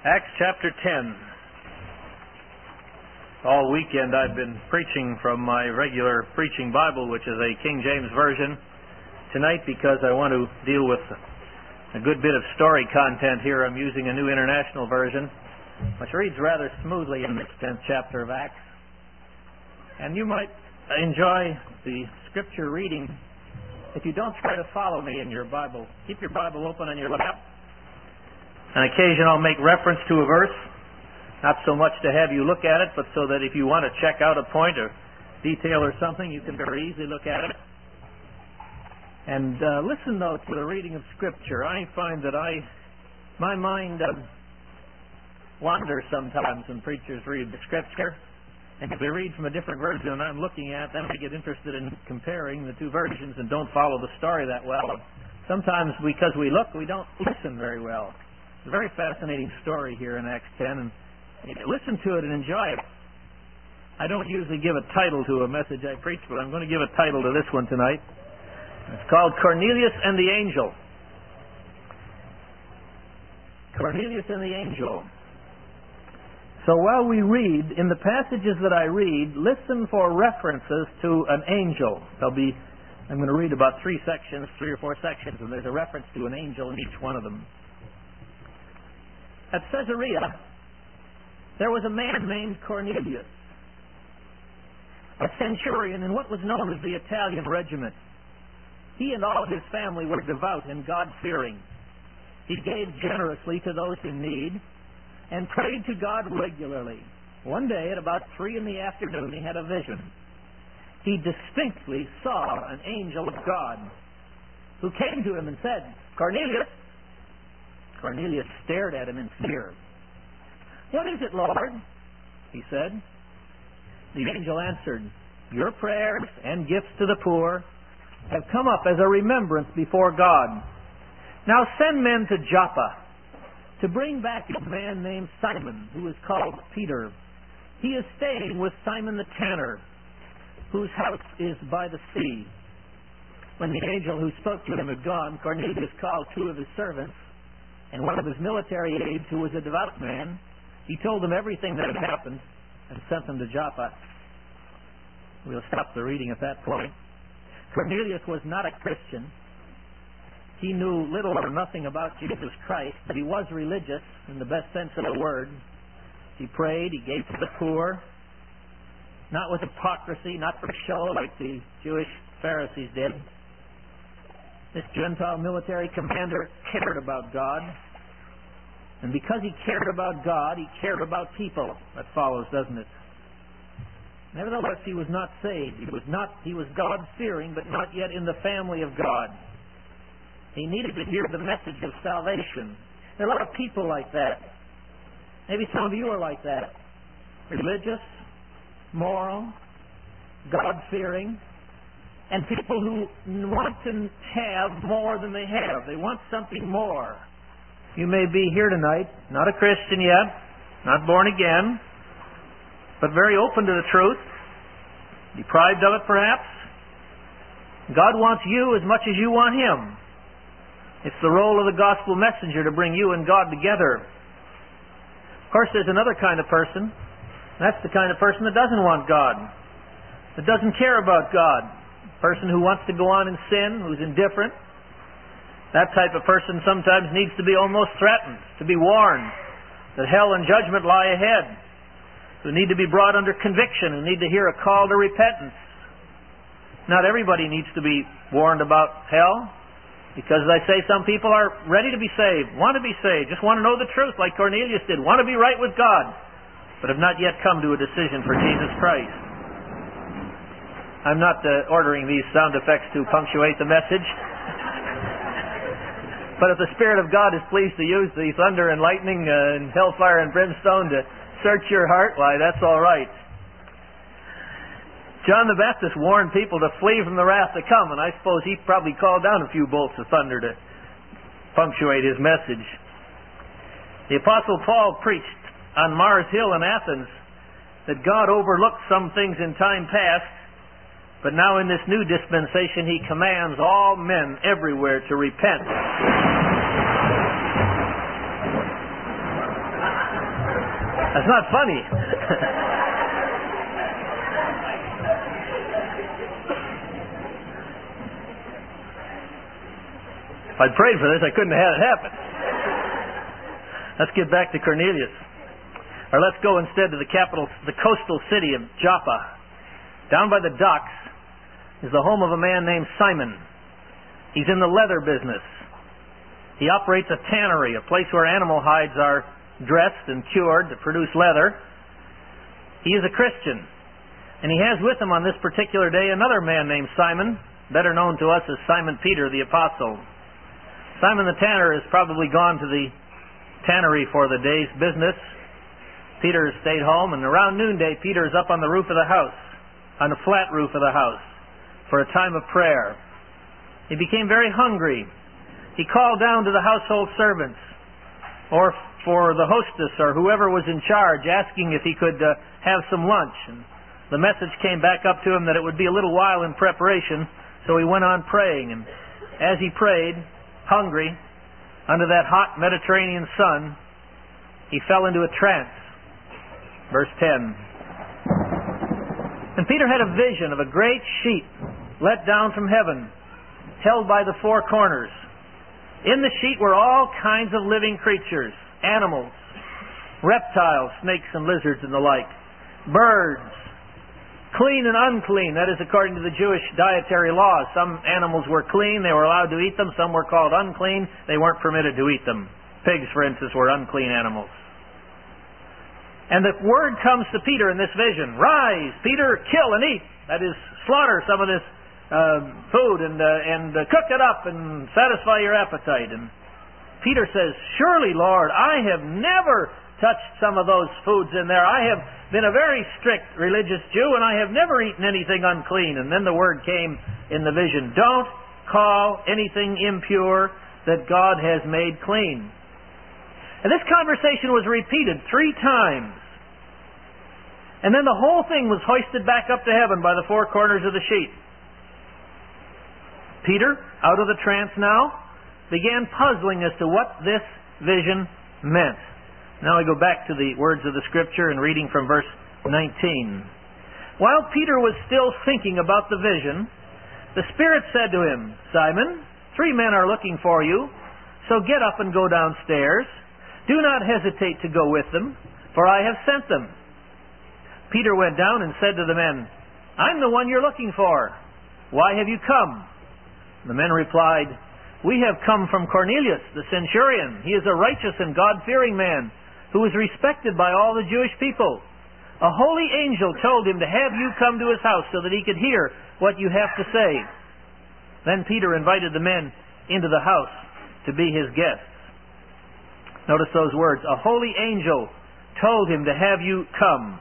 Acts chapter 10. All weekend I've been preaching from my regular preaching Bible, which is a King James Version. Tonight, because I want to deal with a good bit of story content here, I'm using a New International Version, which reads rather smoothly in the 10th chapter of Acts. And you might enjoy the scripture reading if you don't try to follow me in your Bible. Keep your Bible open on your lap. On occasion I'll make reference to a verse, not so much to have you look at it, but so that if you want to check out a point or detail or something, you can very easily look at it. And listen, though, to the reading of Scripture. I find that my mind wanders sometimes when preachers read the Scripture. And if they read from a different version I'm looking at, then I get interested in comparing the two versions and don't follow the story that well. Sometimes because we look, we don't listen very well. It's a very fascinating story here in Acts 10, and listen to it and enjoy it. I don't usually give a title to a message I preach, but I'm going to give a title to this one tonight. It's called Cornelius and the Angel. Cornelius and the Angel. So while we read, in the passages that I read, listen for references to an angel. I'm going to read about 3 or 4 sections, and there's a reference to an angel in each one of them. At Caesarea, there was a man named Cornelius, a centurion in what was known as the Italian regiment. He and all of his family were devout and God-fearing. He gave generously to those in need and prayed to God regularly. One day at about 3 in the afternoon, he had a vision. He distinctly saw an angel of God who came to him and said, "Cornelius." Cornelius stared at him in fear. "What is it, Lord?" he said. The angel answered, "Your prayers and gifts to the poor have come up as a remembrance before God. Now send men to Joppa to bring back a man named Simon, who is called Peter. He is staying with Simon the tanner, whose house is by the sea." When the angel who spoke to him had gone, Cornelius called 2 of his servants and one of his military aides, who was a devout man. He told them everything that had happened and sent them to Joppa. We'll stop the reading at that point. Cornelius was not a Christian. He knew little or nothing about Jesus Christ, but he was religious in the best sense of the word. He prayed, he gave to the poor, not with hypocrisy, not for show like the Jewish Pharisees did. This Gentile military commander cared about God. And because he cared about God, he cared about people. That follows, doesn't it? Nevertheless, he was not saved. He was God-fearing, but not yet in the family of God. He needed to hear the message of salvation. There are a lot of people like that. Maybe some of you are like that. Religious, moral, God-fearing, and people who want to have more than they have. They want something more. You may be here tonight, not a Christian yet, not born again, but very open to the truth, deprived of it perhaps. God wants you as much as you want Him. It's the role of the gospel messenger to bring you and God together. Of course, there's another kind of person. That's the kind of person that doesn't want God, that doesn't care about God. A person who wants to go on in sin, who's indifferent. That type of person sometimes needs to be almost threatened, to be warned that hell and judgment lie ahead, who need to be brought under conviction, who need to hear a call to repentance. Not everybody needs to be warned about hell, because, as I say, some people are ready to be saved, want to be saved, just want to know the truth like Cornelius did, want to be right with God, but have not yet come to a decision for Jesus Christ. I'm not ordering these sound effects to punctuate the message. But if the Spirit of God is pleased to use the thunder and lightning and hellfire and brimstone to search your heart, why, that's all right. John the Baptist warned people to flee from the wrath to come, and I suppose he probably called down a few bolts of thunder to punctuate his message. The Apostle Paul preached on Mars Hill in Athens that God overlooked some things in time past, but now in this new dispensation He commands all men everywhere to repent. That's not funny. If I'd prayed for this, I couldn't have had it happen. Let's get back to Cornelius. Or let's go instead to the coastal city of Joppa. Down by the docks is the home of a man named Simon. He's in the leather business. He operates a tannery, a place where animal hides are dressed and cured to produce leather. He is a Christian. And he has with him on this particular day another man named Simon, better known to us as Simon Peter the Apostle. Simon the tanner has probably gone to the tannery for the day's business. Peter has stayed home, and around noonday, Peter is up on the roof of the house, on the flat roof of the house, for a time of prayer. He became very hungry. He called down to the household servants, or for the hostess, or whoever was in charge, asking if he could have some lunch. And the message came back up to him that it would be a little while in preparation, so he went on praying. And as he prayed, hungry, under that hot Mediterranean sun, he fell into a trance. Verse 10. And Peter had a vision of a great sheet let down from heaven, held by the four corners. In the sheet were all kinds of living creatures, animals, reptiles, snakes and lizards and the like, birds, clean and unclean, that is according to the Jewish dietary laws. Some animals were clean, they were allowed to eat them. Some were called unclean, they weren't permitted to eat them. Pigs, for instance, were unclean animals. And the word comes to Peter in this vision, "Rise, Peter, kill and eat." That is, slaughter some of this food and cook it up and satisfy your appetite. And Peter says, "Surely, Lord, I have never touched some of those foods in there. I have been a very strict religious Jew, and I have never eaten anything unclean." And then the word came in the vision, "Don't call anything impure that God has made clean." And this conversation was repeated 3 times. And then the whole thing was hoisted back up to heaven by the four corners of the sheet. Peter, out of the trance now, began puzzling as to what this vision meant. Now we go back to the words of the Scripture and reading from verse 19. While Peter was still thinking about the vision, the Spirit said to him, "Simon, 3 men are looking for you, so get up and go downstairs. Do not hesitate to go with them, for I have sent them." Peter went down and said to the men, "I'm the one you're looking for. Why have you come?" The men replied, "We have come from Cornelius, the centurion. He is a righteous and God-fearing man, who is respected by all the Jewish people. A holy angel told him to have you come to his house so that he could hear what you have to say." Then Peter invited the men into the house to be his guests. Notice those words, "A holy angel told him to have you come."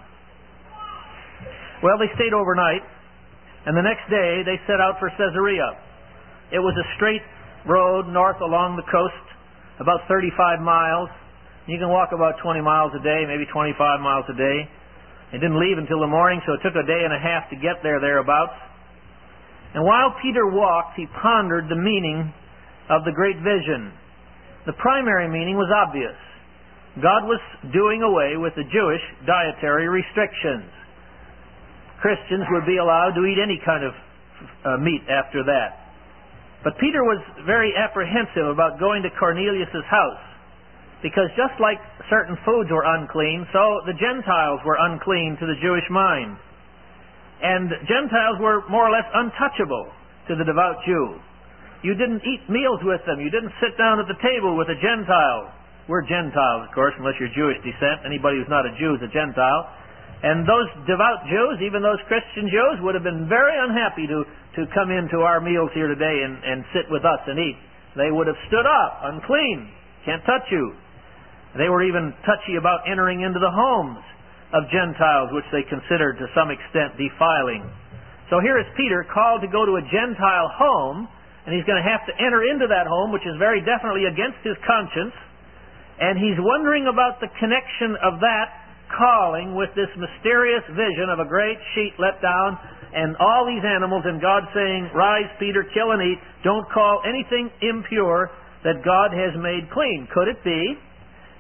Well, they stayed overnight, and the next day they set out for Caesarea. It was a straight road north along the coast, about 35 miles. You can walk about 20 miles a day, maybe 25 miles a day. They didn't leave until the morning, so it took a day and a half to get thereabouts. And while Peter walked, he pondered the meaning of the great vision. The primary meaning was obvious. God was doing away with the Jewish dietary restrictions. Christians would be allowed to eat any kind of meat after that. But Peter was very apprehensive about going to Cornelius' house, because just like certain foods were unclean, so the Gentiles were unclean to the Jewish mind. And Gentiles were more or less untouchable to the devout Jew. You didn't eat meals with them. You didn't sit down at the table with a Gentile. We're Gentiles, of course, unless you're Jewish descent. Anybody who's not a Jew is a Gentile. And those devout Jews, even those Christian Jews, would have been very unhappy to come into our meals here today and sit with us and eat. They would have stood up, unclean, can't touch you. They were even touchy about entering into the homes of Gentiles, which they considered to some extent defiling. So here is Peter called to go to a Gentile home, and he's going to have to enter into that home, which is very definitely against his conscience. And he's wondering about the connection of that calling with this mysterious vision of a great sheet let down and all these animals, and God saying, "Rise, Peter, kill and eat. Don't call anything impure that God has made clean." Could it be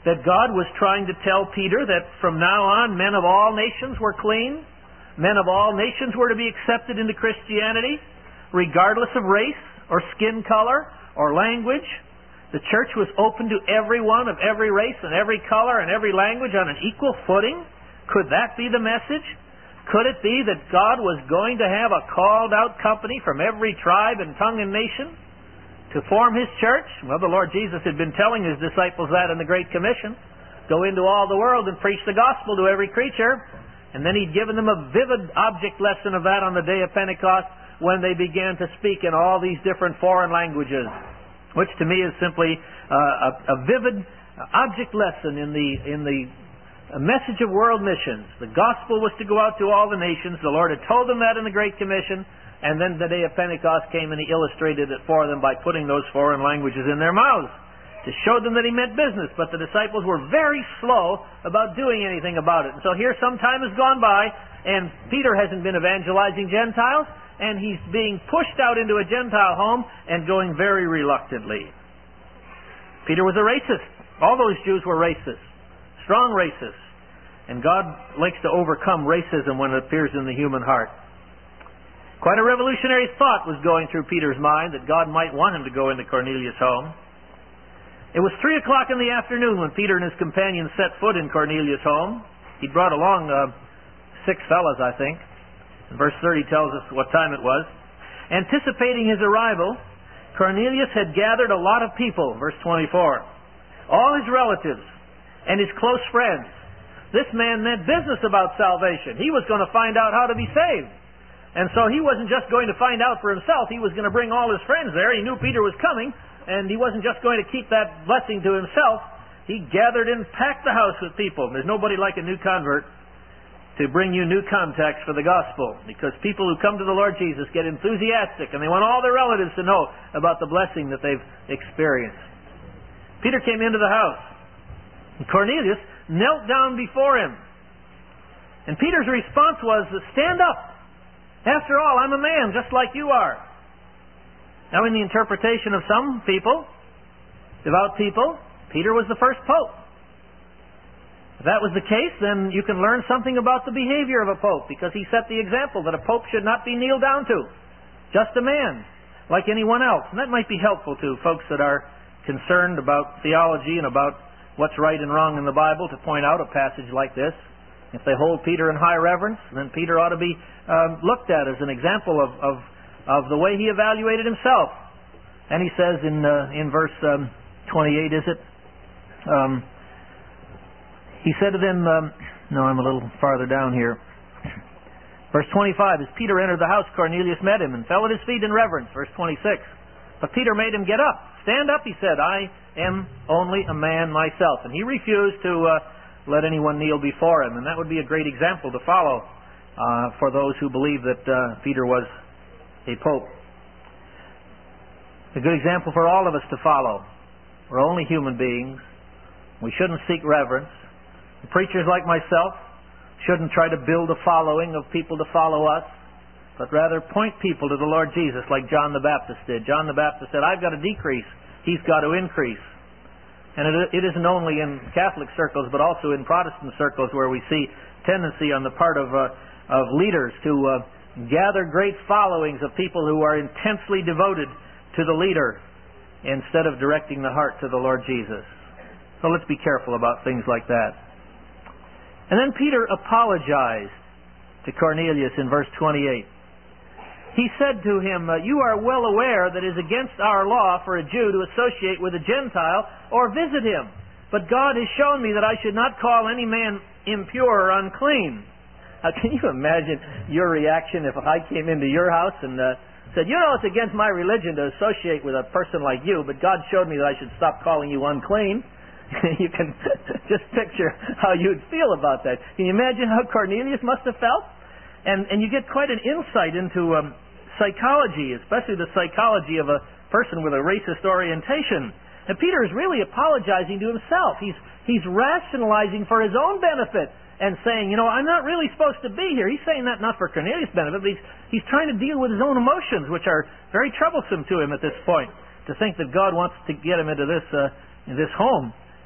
that God was trying to tell Peter that from now on men of all nations were clean, men of all nations were to be accepted into Christianity, regardless of race or skin color or language. The church was open to everyone of every race and every color and every language on an equal footing. Could that be the message? Could it be that God was going to have a called-out company from every tribe and tongue and nation to form His church? Well, the Lord Jesus had been telling His disciples that in the Great Commission. Go into all the world and preach the gospel to every creature. And then He'd given them a vivid object lesson of that on the day of Pentecost when they began to speak in all these different foreign languages, which to me is simply a vivid object lesson in the message of world missions. The gospel was to go out to all the nations. The Lord had told them that in the Great Commission, and then the day of Pentecost came and He illustrated it for them by putting those foreign languages in their mouths to show them that He meant business. But the disciples were very slow about doing anything about it. And so here some time has gone by, and Peter hasn't been evangelizing Gentiles, and he's being pushed out into a Gentile home and going very reluctantly. Peter was a racist. All those Jews were racist. Strong racists. And God likes to overcome racism when it appears in the human heart. Quite a revolutionary thought was going through Peter's mind that God might want him to go into Cornelius' home. It was 3 o'clock in the afternoon when Peter and his companions set foot in Cornelius' home. He'd brought along 6 fellows, I think. And verse 30 tells us what time it was. Anticipating his arrival, Cornelius had gathered a lot of people, verse 24. All his relatives and his close friends. This man meant business about salvation. He was going to find out how to be saved. And so he wasn't just going to find out for himself. He was going to bring all his friends there. He knew Peter was coming, and he wasn't just going to keep that blessing to himself. He gathered and packed the house with people. There's nobody like a new convert to bring you new contacts for the gospel, because people who come to the Lord Jesus get enthusiastic, and they want all their relatives to know about the blessing that they've experienced. Peter came into the house, and Cornelius knelt down before him. And Peter's response was, stand up. After all, I'm a man just like you are. Now, in the interpretation of some people, devout people, Peter was the first pope. If that was the case, then you can learn something about the behavior of a pope, because he set the example that a pope should not be kneeled down to. Just a man, like anyone else. And that might be helpful to folks that are concerned about theology and about what's right and wrong in the Bible, to point out a passage like this. If they hold Peter in high reverence, then Peter ought to be looked at as an example of the way he evaluated himself. And he says in verse 28, is it? He said to them, no, I'm a little farther down here. Verse 25, as Peter entered the house, Cornelius met him and fell at his feet in reverence. Verse 26, but Peter made him get up. Stand up, he said, I am only a man myself. And he refused to let anyone kneel before him. And that would be a great example to follow for those who believe that Peter was a pope. A good example for all of us to follow. We're only human beings. We shouldn't seek reverence. Preachers like myself shouldn't try to build a following of people to follow us, but rather point people to the Lord Jesus like John the Baptist did. John the Baptist said, I've got to decrease, He's got to increase. And it isn't only in Catholic circles, but also in Protestant circles where we see tendency on the part of leaders to gather great followings of people who are intensely devoted to the leader instead of directing the heart to the Lord Jesus. So let's be careful about things like that. And then Peter apologized to Cornelius in verse 28. He said to him, you are well aware that it is against our law for a Jew to associate with a Gentile or visit him. But God has shown me that I should not call any man impure or unclean. Now, can you imagine your reaction if I came into your house and said, you know, it's against my religion to associate with a person like you, but God showed me that I should stop calling you unclean. You can just picture how you'd feel about that. Can you imagine how Cornelius must have felt? And you get quite an insight into psychology, especially the psychology of a person with a racist orientation. And Peter is really apologizing to himself. He's rationalizing for his own benefit and saying, you know, I'm not really supposed to be here. He's saying that not for Cornelius' benefit, but he's trying to deal with his own emotions, which are very troublesome to him at this point, to think that God wants to get him into this home.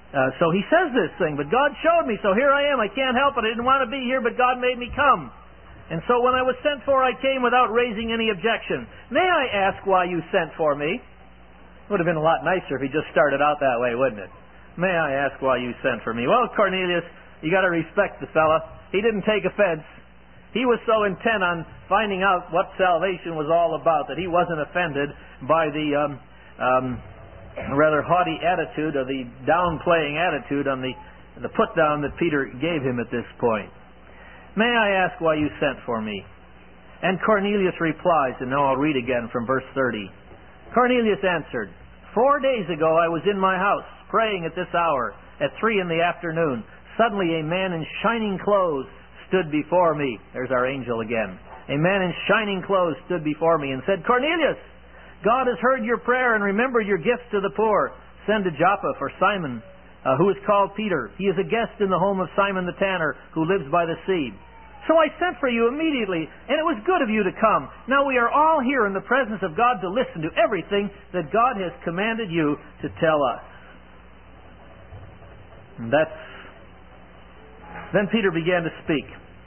So he says this thing, but God showed me, so here I am. I can't help it. I didn't want to be here, but God made me come. And so when I was sent for, I came without raising any objection. May I ask why you sent for me? Would have been a lot nicer if he just started out that way, wouldn't it? May I ask why you sent for me? Well, Cornelius, you got to respect the fella. He didn't take offense. He was so intent on finding out what salvation was all about that he wasn't offended by the rather haughty attitude, or the downplaying attitude on the put-down that Peter gave him at this point. May I ask why you sent for me? And Cornelius replies, and now I'll read again from verse 30. Cornelius answered, 4 days ago I was in my house, praying at this hour, at 3 p.m. Suddenly a man in shining clothes stood before me. There's our angel again. A man in shining clothes stood before me and said, Cornelius, God has heard your prayer and remembered your gifts to the poor. Send to Joppa for Simon, who is called Peter. He is a guest in the home of Simon the tanner, who lives by the sea. So I sent for you immediately, and it was good of you to come. Now we are all here in the presence of God to listen to everything that God has commanded you to tell us. And then Peter began to speak.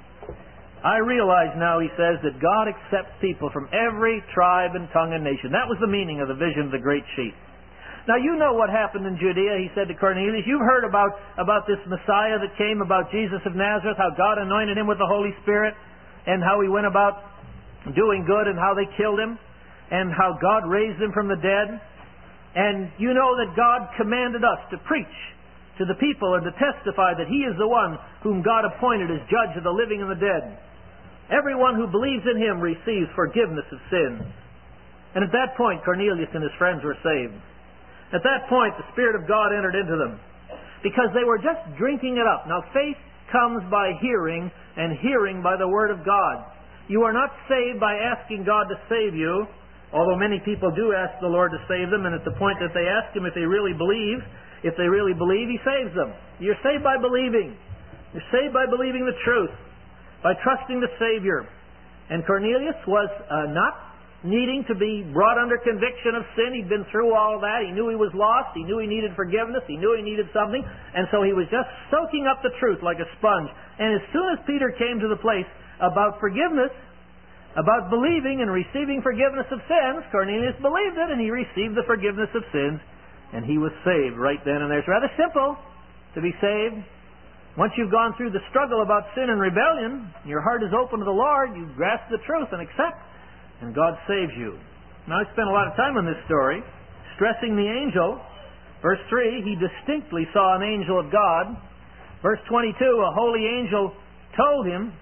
I realize now, he says, that God accepts people from every tribe and tongue and nation. That was the meaning of the vision of the great sheep. Now you know what happened in Judea, he said to Cornelius. You've heard about this Messiah that came, about Jesus of Nazareth, how God anointed him with the Holy Spirit, and how he went about doing good, and how they killed him, and how God raised him from the dead. And you know that God commanded us to preach to the people and to testify that he is the one whom God appointed as judge of the living and the dead. Everyone who believes in him receives forgiveness of sin. And at that point, Cornelius and his friends were saved. At that point, the Spirit of God entered into them, because they were just drinking it up. Now, faith comes by hearing, and hearing by the Word of God. You are not saved by asking God to save you, although many people do ask the Lord to save them, and at the point that they ask him if they really believe, he saves them. You're saved by believing. You're saved by believing the truth, by trusting the Savior. And Cornelius was not needing to be brought under conviction of sin. He'd been through all that. He knew he was lost. He knew he needed forgiveness. He knew he needed something. And so he was just soaking up the truth like a sponge. And as soon as Peter came to the place about forgiveness, about believing and receiving forgiveness of sins, Cornelius believed it, and he received the forgiveness of sins, and he was saved right then and there. It's rather simple to be saved. Once you've gone through the struggle about sin and rebellion, your heart is open to the Lord, you grasp the truth and accept, and God saves you. Now, I spent a lot of time on this story, stressing the angel. Verse 3, he distinctly saw an angel of God. Verse 22, a holy angel told him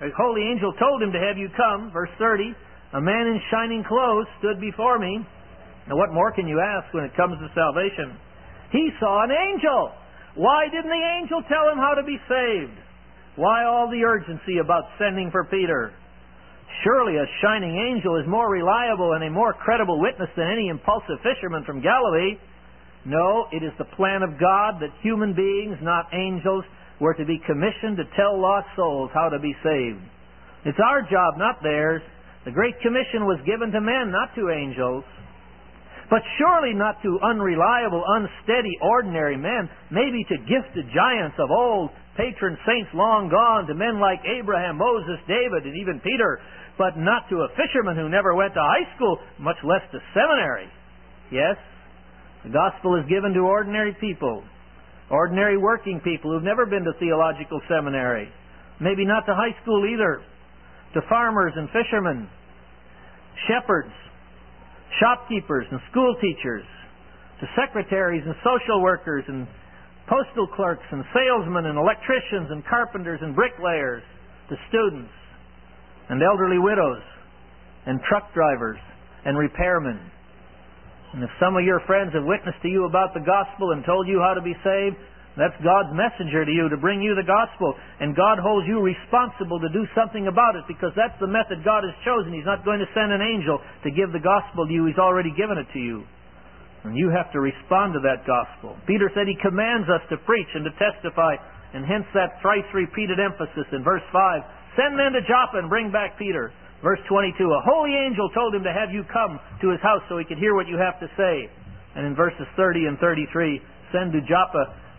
to have you come. Verse 30, a man in shining clothes stood before me. Now, what more can you ask when it comes to salvation? He saw an angel. Why didn't the angel tell him how to be saved? Why all the urgency about sending for Peter? Surely a shining angel is more reliable and a more credible witness than any impulsive fisherman from Galilee. No, it is the plan of God that human beings, not angels, were to be commissioned to tell lost souls how to be saved. It's our job, not theirs. The Great Commission was given to men, not to angels. But surely not to unreliable, unsteady, ordinary men, maybe to gifted giants of old, patron saints long gone, to men like Abraham, Moses, David, and even Peter, but not to a fisherman who never went to high school, much less to seminary. Yes, the gospel is given to ordinary people, ordinary working people who've never been to theological seminary, maybe not to high school either, to farmers and fishermen, shepherds, shopkeepers and school teachers, to secretaries and social workers and postal clerks and salesmen and electricians and carpenters and bricklayers, to students and elderly widows and truck drivers and repairmen. And if some of your friends have witnessed to you about the gospel and told you how to be saved, that's God's messenger to you to bring you the gospel. And God holds you responsible to do something about it, because that's the method God has chosen. He's not going to send an angel to give the gospel to you. He's already given it to you. And you have to respond to that gospel. Peter said he commands us to preach and to testify, and hence that thrice repeated emphasis in verse 5. Send men to Joppa and bring back Peter. Verse 22, a holy angel told him to have you come to his house so he could hear what you have to say. And in verses 30 and 33, send to Joppa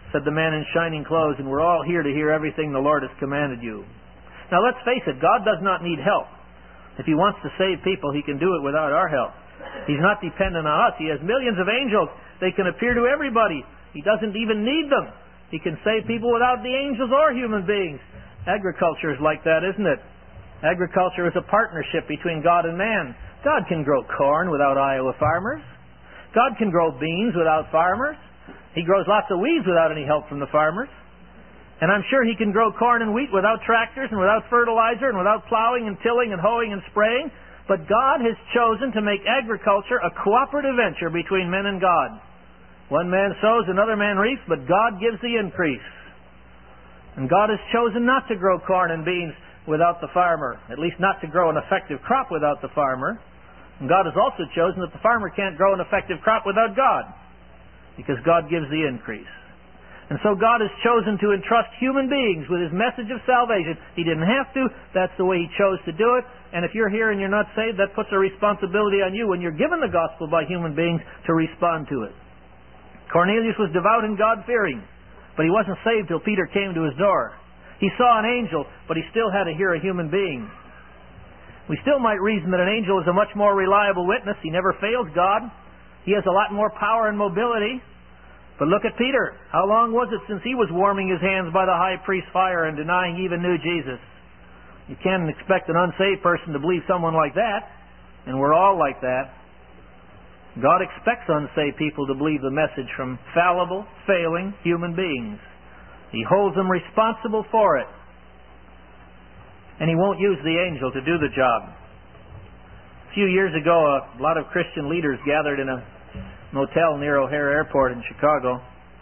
said the man in shining clothes, "and we're all here to hear everything the Lord has commanded you." Now let's face it, God does not need help. If He wants to save people, He can do it without our help. He's not dependent on us. He has millions of angels. They can appear to everybody. He doesn't even need them. He can save people without the angels or human beings. Agriculture is like that, isn't it? Agriculture is a partnership between God and man. God can grow corn without Iowa farmers. God can grow beans without farmers. He grows lots of weeds without any help from the farmers. And I'm sure He can grow corn and wheat without tractors and without fertilizer and without plowing and tilling and hoeing and spraying. But God has chosen to make agriculture a cooperative venture between men and God. One man sows, another man reaps, but God gives the increase. And God has chosen not to grow corn and beans without the farmer, at least not to grow an effective crop without the farmer. And God has also chosen that the farmer can't grow an effective crop without God, because God gives the increase. And so God has chosen to entrust human beings with His message of salvation. He didn't have to. That's the way He chose to do it. And if you're here and you're not saved, that puts a responsibility on you when you're given the gospel by human beings to respond to it. Cornelius was devout and God-fearing, but he wasn't saved till Peter came to his door. He saw an angel, but he still had to hear a human being. We still might reason that an angel is a much more reliable witness. He never fails God. He has a lot more power and mobility. But look at Peter. How long was it since he was warming his hands by the high priest's fire and denying he even knew Jesus? You can't expect an unsaved person to believe someone like that, and we're all like that. God expects unsaved people to believe the message from fallible, failing human beings. He holds them responsible for it. And He won't use the angel to do the job. A few years ago, a lot of Christian leaders gathered in a motel near O'Hare Airport in Chicago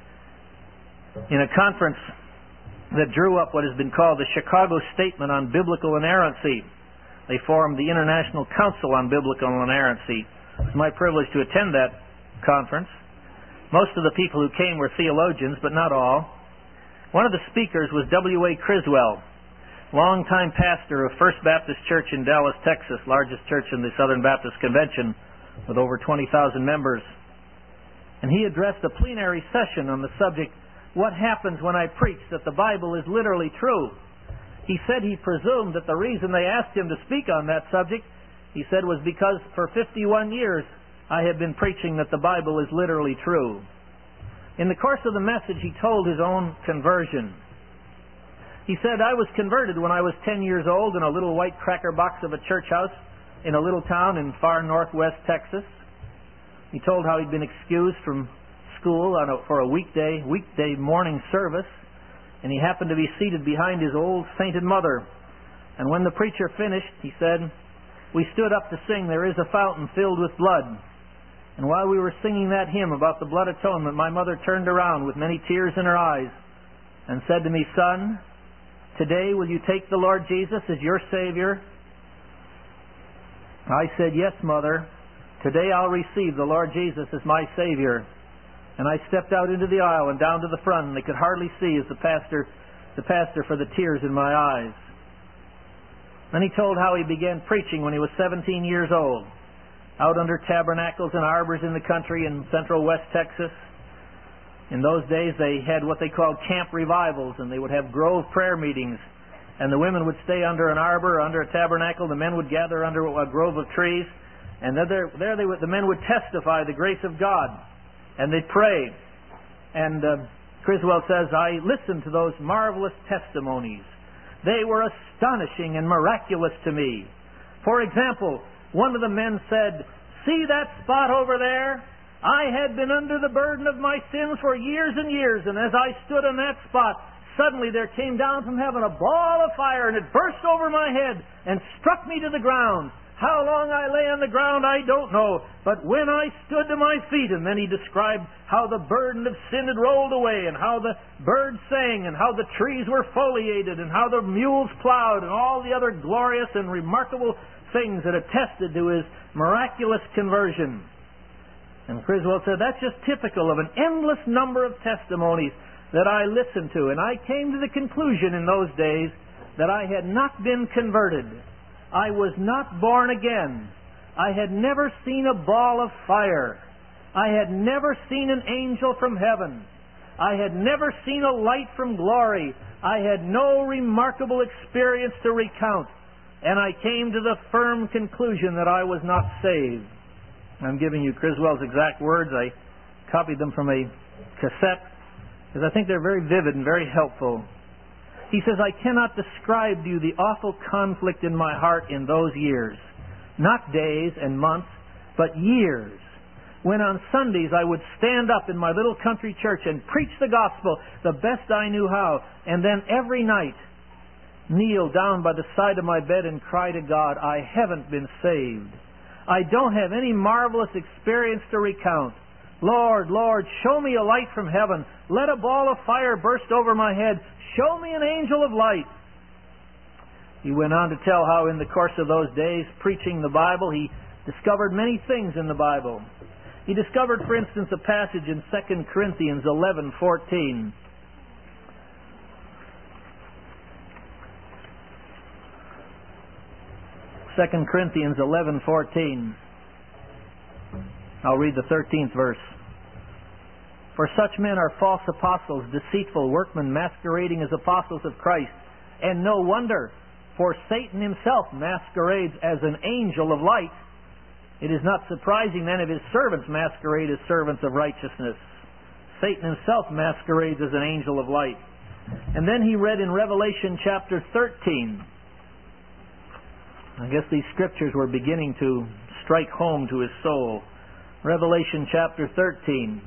in a conference that drew up what has been called the Chicago Statement on Biblical Inerrancy. They formed the International Council on Biblical Inerrancy. It was my privilege to attend that conference. Most of the people who came were theologians, but not all. One of the speakers was W.A. Criswell, longtime pastor of First Baptist Church in Dallas, Texas, largest church in the Southern Baptist Convention with over 20,000 members. And he addressed a plenary session on the subject, what happens when I preach that the Bible is literally true? He said he presumed that the reason they asked him to speak on that subject, he said, was because for 51 years I have been preaching that the Bible is literally true. In the course of the message, he told his own conversion. He said, I was converted when I was 10 years old in a little white cracker box of a church house in a little town in far northwest Texas. He told how he'd been excused from school for a weekday morning service, and he happened to be seated behind his old sainted mother. And when the preacher finished, he said, we stood up to sing, There is a Fountain Filled with Blood. And while we were singing that hymn about the blood atonement, my mother turned around with many tears in her eyes and said to me, Son, today will you take the Lord Jesus as your Savior? I said, Yes, Mother. Today I'll receive the Lord Jesus as my Savior. And I stepped out into the aisle and down to the front, and they could hardly see as the pastor for the tears in my eyes. Then he told how he began preaching when he was 17 years old, out under tabernacles and arbors in the country in central West Texas. In those days they had what they called camp revivals, and they would have grove prayer meetings. And the women would stay under an arbor, under a tabernacle. The men would gather under a grove of trees. And the men would testify the grace of God. And they'd pray. And Criswell says, I listened to those marvelous testimonies. They were astonishing and miraculous to me. For example, one of the men said, See that spot over there? I had been under the burden of my sins for years and years, and as I stood on that spot, suddenly there came down from heaven a ball of fire, and it burst over my head and struck me to the ground. How long I lay on the ground, I don't know. But when I stood to my feet, and then he described how the burden of sin had rolled away, and how the birds sang, and how the trees were foliated, and how the mules plowed, and all the other glorious and remarkable things that attested to his miraculous conversion. And Criswell said, that's just typical of an endless number of testimonies that I listened to. And I came to the conclusion in those days that I had not been converted. I was not born again. I had never seen a ball of fire. I had never seen an angel from heaven. I had never seen a light from glory. I had no remarkable experience to recount. And I came to the firm conclusion that I was not saved. I'm giving you Criswell's exact words. I copied them from a cassette because I think they're very vivid and very helpful. He says, I cannot describe to you the awful conflict in my heart in those years. Not days and months, but years. When on Sundays I would stand up in my little country church and preach the gospel the best I knew how, and then every night kneel down by the side of my bed and cry to God, I haven't been saved. I don't have any marvelous experience to recount. Lord, Lord, show me a light from heaven. Let a ball of fire burst over my head. Show me an angel of light. He went on to tell how in the course of those days, preaching the Bible, he discovered many things in the Bible. He discovered, for instance, a passage in 2 Corinthians 11:14. Second Corinthians 11:14. I'll read the 13th verse. For such men are false apostles, deceitful workmen, masquerading as apostles of Christ. And no wonder, for Satan himself masquerades as an angel of light. It is not surprising then if his servants masquerade as servants of righteousness. Satan himself masquerades as an angel of light. And then he read in Revelation chapter 13. I guess these scriptures were beginning to strike home to his soul. Revelation chapter 13.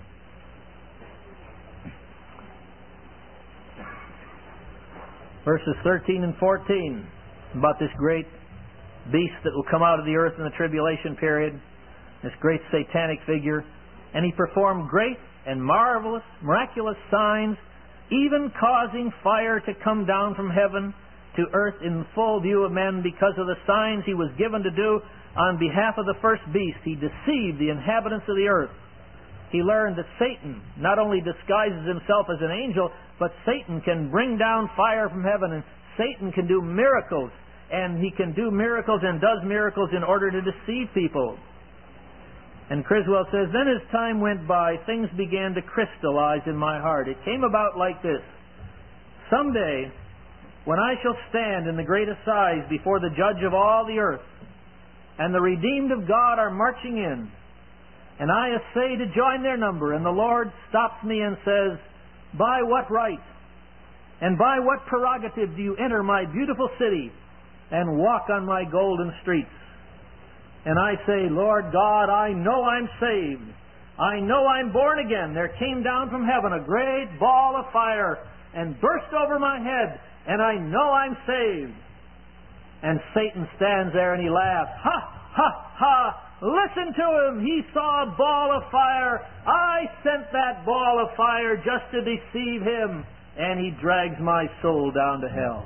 Verses 13 and 14. About this great beast that will come out of the earth in the tribulation period. This great satanic figure. And he performed great and marvelous, miraculous signs, even causing fire to come down from heaven to earth in full view of men. Because of the signs he was given to do on behalf of the first beast, he deceived the inhabitants of the earth. He learned that Satan not only disguises himself as an angel, but Satan can bring down fire from heaven, and Satan can do miracles, and he can do miracles and does miracles in order to deceive people. And Criswell says, then as time went by, things began to crystallize in my heart. It came about like this. Someday, when I shall stand in the great assize before the judge of all the earth, and the redeemed of God are marching in, and I essay to join their number, and the Lord stops me and says, by what right and by what prerogative do you enter my beautiful city and walk on my golden streets? And I say, Lord God, I know I'm saved. I know I'm born again. There came down from heaven a great ball of fire and burst over my head, and I know I'm saved. And Satan stands there and he laughs. Ha, ha, ha! Listen to him. He saw a ball of fire. I sent that ball of fire just to deceive him, and he drags my soul down to hell.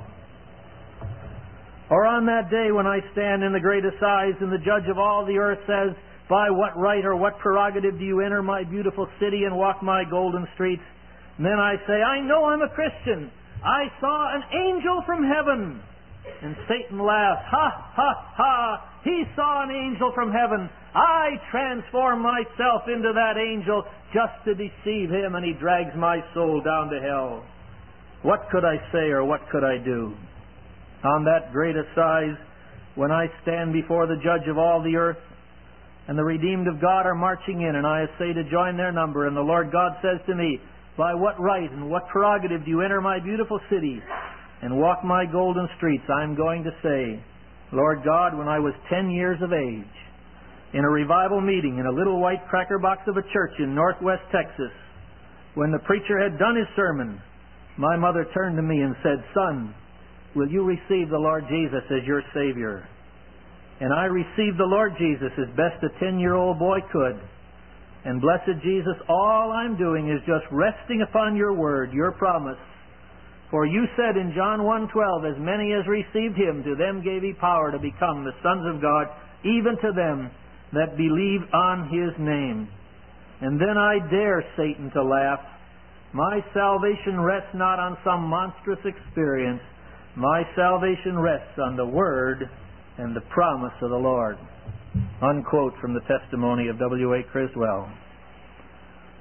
Or on that day when I stand in the great assize and the judge of all the earth says, by what right or what prerogative do you enter my beautiful city and walk my golden streets? And then I say, I know I'm a Christian. I saw an angel from heaven. And Satan laughs. Ha, ha, ha! He saw an angel from heaven. I transform myself into that angel just to deceive him, and he drags my soul down to hell. What could I say or what could I do? On that great assize, when I stand before the judge of all the earth, and the redeemed of God are marching in, and I essay to join their number, and the Lord God says to me, by what right and what prerogative do you enter my beautiful city and walk my golden streets? I'm going to say, Lord God, when I was 10 years of age, in a revival meeting in a little white cracker box of a church in northwest Texas, when the preacher had done his sermon, my mother turned to me and said, son, will you receive the Lord Jesus as your Savior? And I received the Lord Jesus as best a 10-year-old boy could. And blessed Jesus, all I'm doing is just resting upon your word, your promise. For you said in John 1:12, as many as received him, to them gave he power to become the sons of God, even to them that believe on his name. And then I dare Satan to laugh. My salvation rests not on some monstrous experience. My salvation rests on the word and the promise of the Lord. Unquote from the testimony of W.A. Criswell.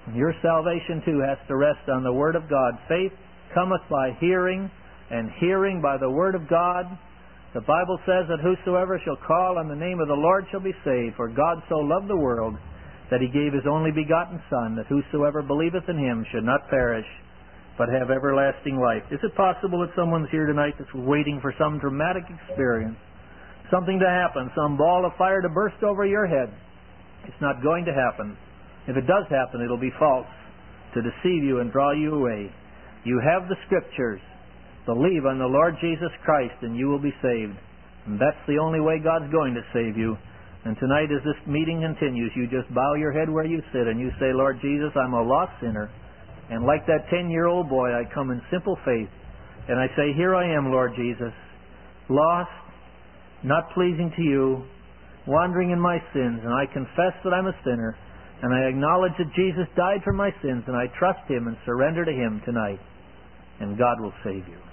Your salvation too has to rest on the Word of God. Faith cometh by hearing, and hearing by the Word of God. The Bible says that whosoever shall call on the name of the Lord shall be saved. For God so loved the world that He gave His only begotten Son, that whosoever believeth in Him should not perish, but have everlasting life. Is it possible that someone's here tonight that's waiting for some dramatic experience, something to happen, some ball of fire to burst over your head? It's not going to happen. If it does happen, it'll be false, to deceive you and draw you away. You have the Scriptures. Believe on the Lord Jesus Christ and you will be saved. And that's the only way God's going to save you. And tonight as this meeting continues, you just bow your head where you sit and you say, Lord Jesus, I'm a lost sinner. And like that 10-year-old boy, I come in simple faith. And I say, here I am, Lord Jesus, lost, not pleasing to you, wandering in my sins. And I confess that I'm a sinner. And I acknowledge that Jesus died for my sins. And I trust Him and surrender to Him tonight. And God will save you.